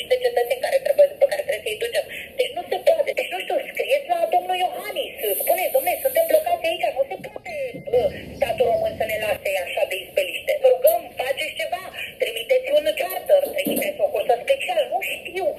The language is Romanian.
mii de cetățeni pe care trebuie să-i ducem. Deci nu se poate. Deci nu știu, scrieți la domnul Iohannis, spuneți, domnule, suntem blocați aici, nu se poate statul român să ne lase așa de izbeliște.